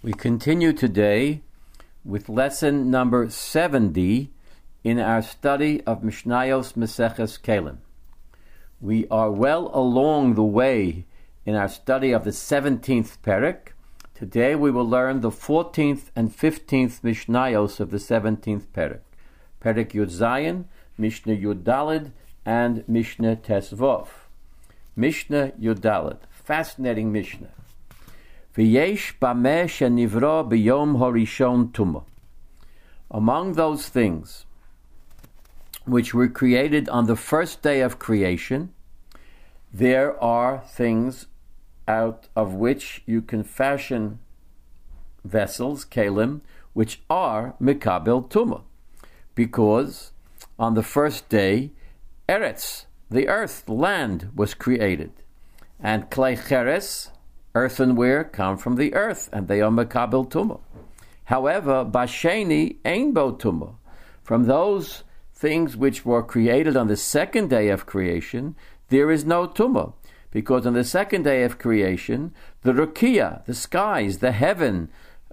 We continue today with lesson number 70 in our study of Mishnayos Maseches Kelim. We are well along the way in our study of the 17th Perek. Today we will learn the 14th and 15th Mishnayos of the 17th Perek. Perek Yud Zayin, Mishnah Yud Daled, and Mishnah Tesvov. Mishnah Yud Daled. Fascinating Mishnah. V'yesh bameh shenivra b'yom harishon tumah. Among those things which were created on the first day of creation, there are things out of which you can fashion vessels, kelim, which are mikabel tumah. Because on the first day, eretz, the earth, the land, was created. And klei cheres, earthenware, come from the earth, and they are mekabel tumah. However, basheni ein bo tumah. From those things which were created on the second day of creation, there is no tumah, because on the second day of creation, the rukiah, the skies, the heavens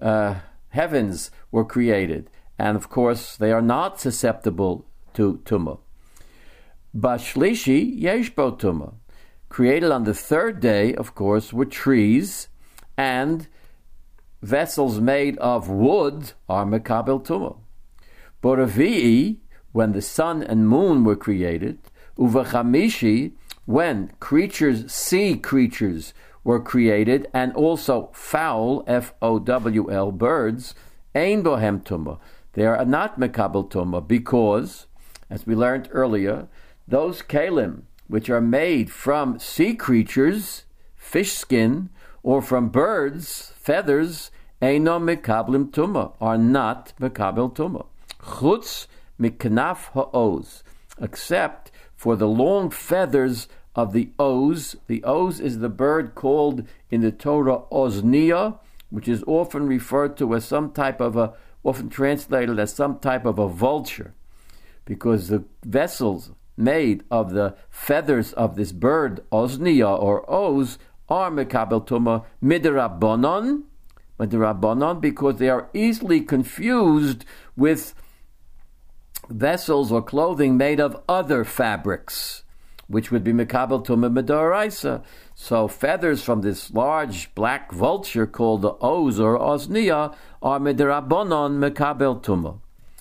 were created, and of course they are not susceptible to tumah. Bashlishi yesh bo tumah. Created on the third day, of course, were trees, and vessels made of wood are mekabel tumah. Boravi'i, when the sun and moon were created, uvachamishi, when sea creatures were created, and also fowl, F-O-W-L, birds, ein bohem tumah. They are not mekabel tumah because, as we learned earlier, those kelim which are made from sea creatures, fish skin, or from birds, feathers, eino mekablim tumah, are not mekabel tumah. Chutz miknaf ha'oz, except for the long feathers of the oz. The oz is the bird called in the Torah ozniya, which is often referred to as often translated as some type of a vulture, because the vessels made of the feathers of this bird, ozniya or oz, are mekabel tumah midrabbanon, because they are easily confused with vessels or clothing made of other fabrics, which would be mekabel tumah midoraisa. So feathers from this large black vulture called the oz or ozniya are midrabbanon mekabel tumah.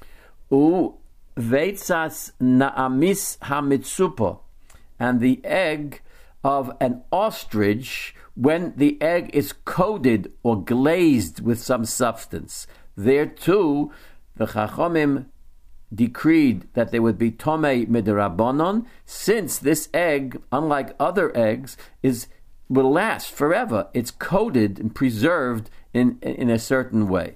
Veitzas na'amis hamitsupa, and the egg of an ostrich, when the egg is coated or glazed with some substance. There too, the Chachomim decreed that there would be tomei midrabbanon, since this egg, unlike other eggs, will last forever. It's coated and preserved in a certain way.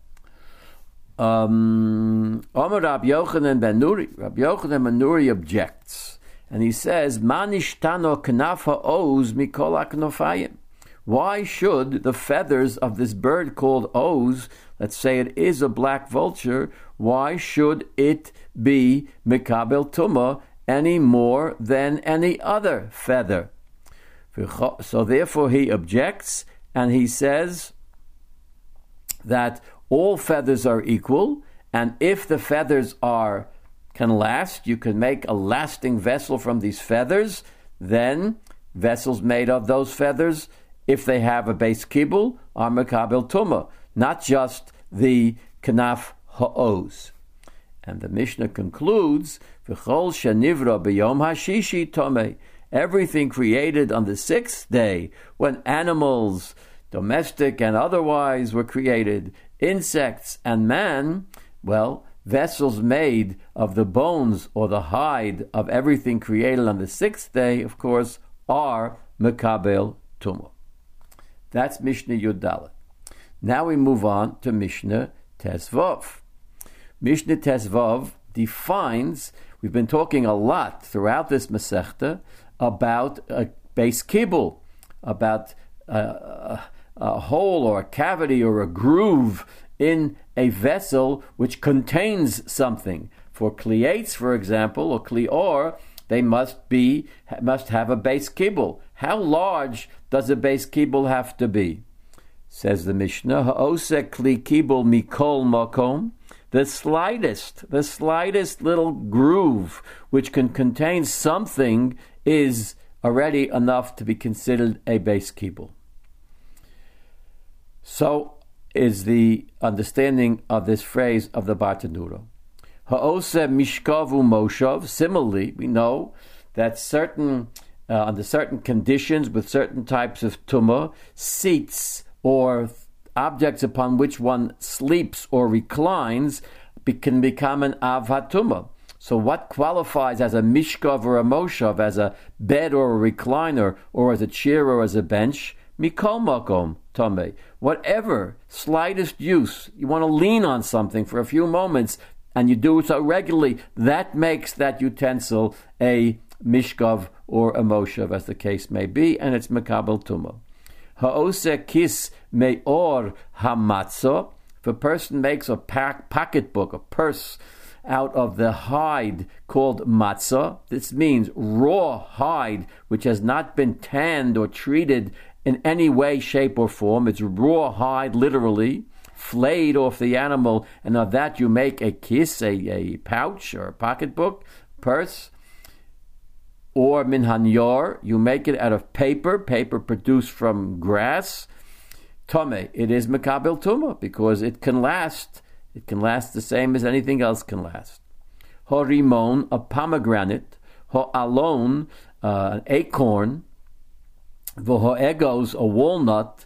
Rabbi Yochanan ben Nuri objects, and he says, "Manishtano knafa oz mikol aknofayim." Why should the feathers of this bird called oz, let's say it is a black vulture, why should it be mekabel tumah any more than any other feather? So therefore he objects, and he says that all feathers are equal, and if the feathers can last, you can make a lasting vessel from these feathers, then vessels made of those feathers, if they have a base kibul, are mekabel tumah, not just the knaf ha'oz. And the Mishnah concludes, V'chol shenivra b'yom hashishi tomei. Everything created on the sixth day, when animals, domestic and otherwise, were created, insects and man, well, vessels made of the bones or the hide of everything created on the sixth day, of course, are mekabel tumah. That's Mishnah Yud Daled. Now we move on to Mishnah Tesvov. Mishnah Tesvov defines, we've been talking a lot throughout this Masechta about a base kibul, about a hole or a cavity or a groove in a vessel which contains something. For kliates, for example, or klior, they must have a base kibul. How large does a base kibul have to be? Says the Mishnah, ha'osek kli kibul mikol makom, the slightest little groove which can contain something is already enough to be considered a base kibul. So is the understanding of this phrase of the Bartenura. Ha'oseh mishkavu moshav. Similarly, we know that under certain conditions, with certain types of tumah, seats or objects upon which one sleeps or reclines can become an av hatumah. So what qualifies as a mishkav or a moshav, as a bed or a recliner, or as a chair or as a bench? Mikol makom tameh. Whatever slightest use, you want to lean on something for a few moments, and you do so regularly, that makes that utensil a mishkav or a moshav, as the case may be, and it's mekabel tumah. Ha'oseh kis me'or hamatzah. If a person makes a pocketbook, a purse, out of the hide called matzah, this means raw hide which has not been tanned or treated in any way, shape, or form. It's raw hide, literally, flayed off the animal, and of that you make a kiss, a pouch, or a pocketbook, purse. Or min hanyor, you make it out of paper produced from grass. Tomei, it is mekabel tumah, because it can last. It can last the same as anything else can last. Horimon, a pomegranate. Ho'alon, an acorn. V'ho'egos, a walnut.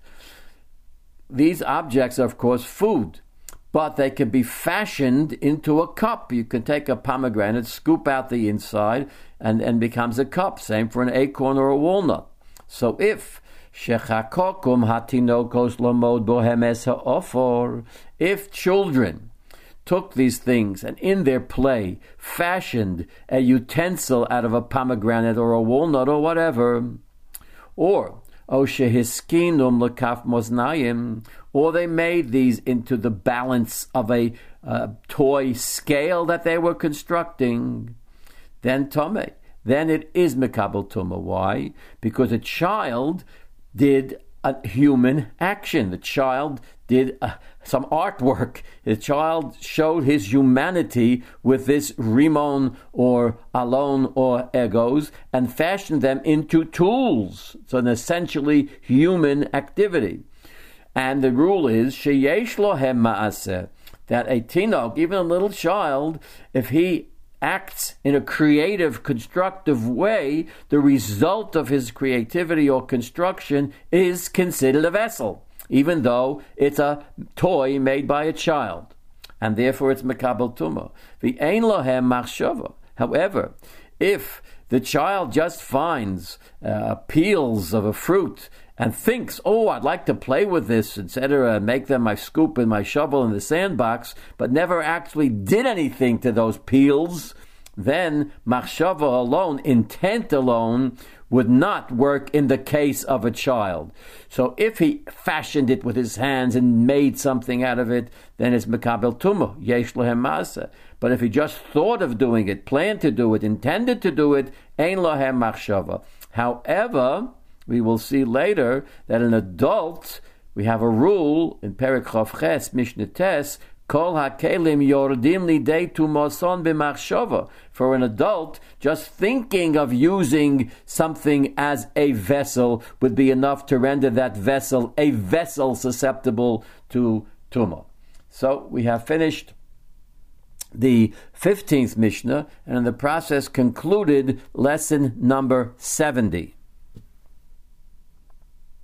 These objects are, of course, food, but they can be fashioned into a cup. You can take a pomegranate, scoop out the inside, and becomes a cup. Same for an acorn or a walnut. So if shechakokum hatinokos lomod bohemes ha'ofor, if children took these things and in their play fashioned a utensil out of a pomegranate or a walnut or whatever, or Oshehiskinum lekaf moznayim, or they made these into the balance of a toy scale that they were constructing, then tomei, then it is mekabel tumah. Why? Because a child did a human action. The child did some artwork. The child showed his humanity with this rimon or alon or egos and fashioned them into tools. It's an essentially human activity. And the rule is sheyesh lohem ma'aseh, that a tinok, even a little child, if he acts in a creative, constructive way, the result of his creativity or construction is considered a vessel, even though it's a toy made by a child, and therefore it's mekabel tumah. V'ein lohem machshava. However, if the child just finds peels of a fruit and thinks, oh, I'd like to play with this, etc., make them my scoop and my shovel in the sandbox, but never actually did anything to those peels, then machshava alone, intent alone, would not work in the case of a child. So if he fashioned it with his hands and made something out of it, then it's mekabel tumah, yesh lohem ma'aseh. But if he just thought of doing it, planned to do it, intended to do it, ein lohem machshava. However, we will see later that an adult, we have a rule in Perek Chav Ches, Mishnah Tes, Kol hakelim yordim lidei tumoson b'machshava. For an adult, just thinking of using something as a vessel would be enough to render that vessel a vessel susceptible to tumah. So we have finished the 15th Mishnah, and in the process concluded lesson number 70.